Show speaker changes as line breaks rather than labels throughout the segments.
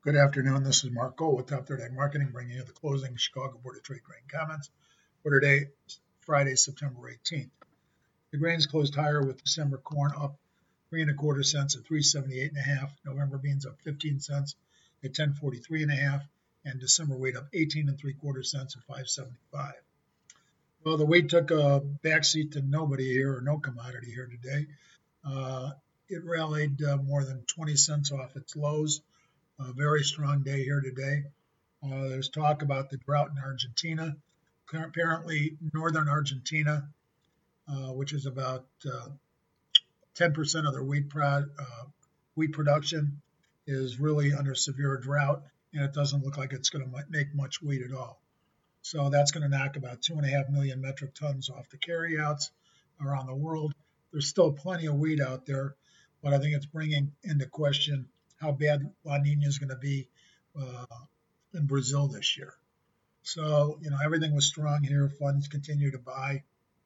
Good afternoon. This is Mark Gold with Top Third Ag Marketing, bringing you the closing Chicago Board of Trade grain comments for today, Friday, September 18th. The grains closed higher with December corn up 3¼ cents at 378.5. November beans up 15 cents at 1043.5, and December wheat up 18¾ cents at 575. Well, the wheat took a backseat to nobody here, or no commodity here today. It rallied more than 20 cents off its lows. A very strong day here today. There's talk about the drought in Argentina. Apparently, northern Argentina, which is about 10% of their wheat production, is really under severe drought, and it doesn't look like it's going to make much wheat at all. So that's going to knock about 2.5 million metric tons off the carryouts around the world. There's still plenty of wheat out there, but I think it's bringing into question how bad La Nina is going to be in Brazil this year. So, everything was strong here. Funds continue to buy.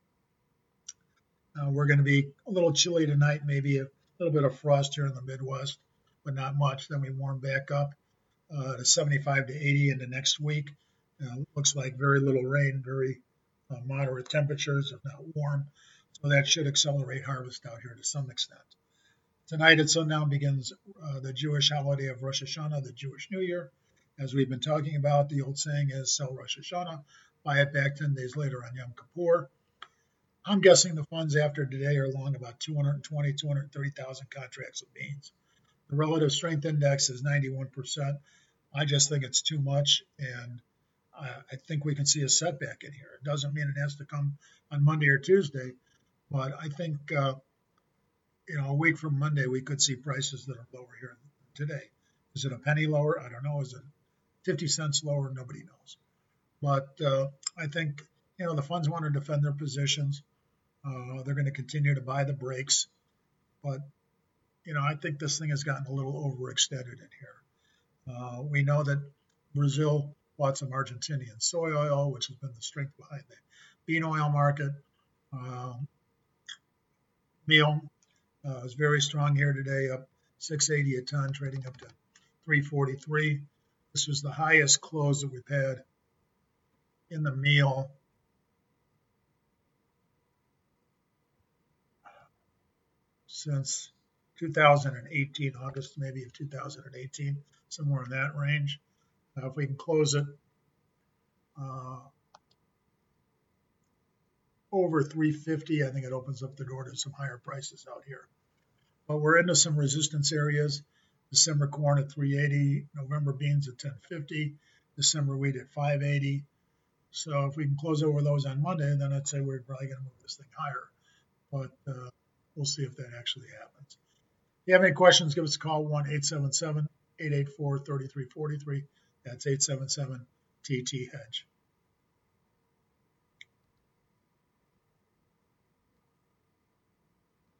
We're going to be a little chilly tonight, maybe a little bit of frost here in the Midwest, but not much. Then we warm back up to 75 to 80 in the next week. Looks like very little rain, very moderate temperatures, if not warm. So that should accelerate harvest out here to some extent. Tonight at sundown begins the Jewish holiday of Rosh Hashanah, the Jewish New Year. As we've been talking about, the old saying is sell Rosh Hashanah, buy it back 10 days later on Yom Kippur. I'm guessing the funds after today are long about 220, 230,000 contracts of beans. The relative strength index is 91%. I just think it's too much, and I think we can see a setback in here. It doesn't mean it has to come on Monday or Tuesday, but I think a week from Monday, we could see prices that are lower here today. Is it a penny lower? I don't know. Is it 50 cents lower? Nobody knows. But I think, the funds want to defend their positions. They're going to continue to buy the breaks. But, I think this thing has gotten a little overextended in here. We know that Brazil bought some Argentinian soy oil, which has been the strength behind the bean oil market. Meal is very strong here today, up 680 a ton, trading up to 343. This was the highest close that we've had in the meal since 2018, August maybe of 2018, somewhere in that range. If we can close it over 350, I think it opens up the door to some higher prices out here. But we're into some resistance areas. December corn at 380, November beans at 1050, December wheat at 580. So if we can close over those on Monday, then I'd say we're probably going to move this thing higher. But we'll see if that actually happens. If you have any questions, give us a call, 1-877-884-3343. That's 877-TT-HEDGE.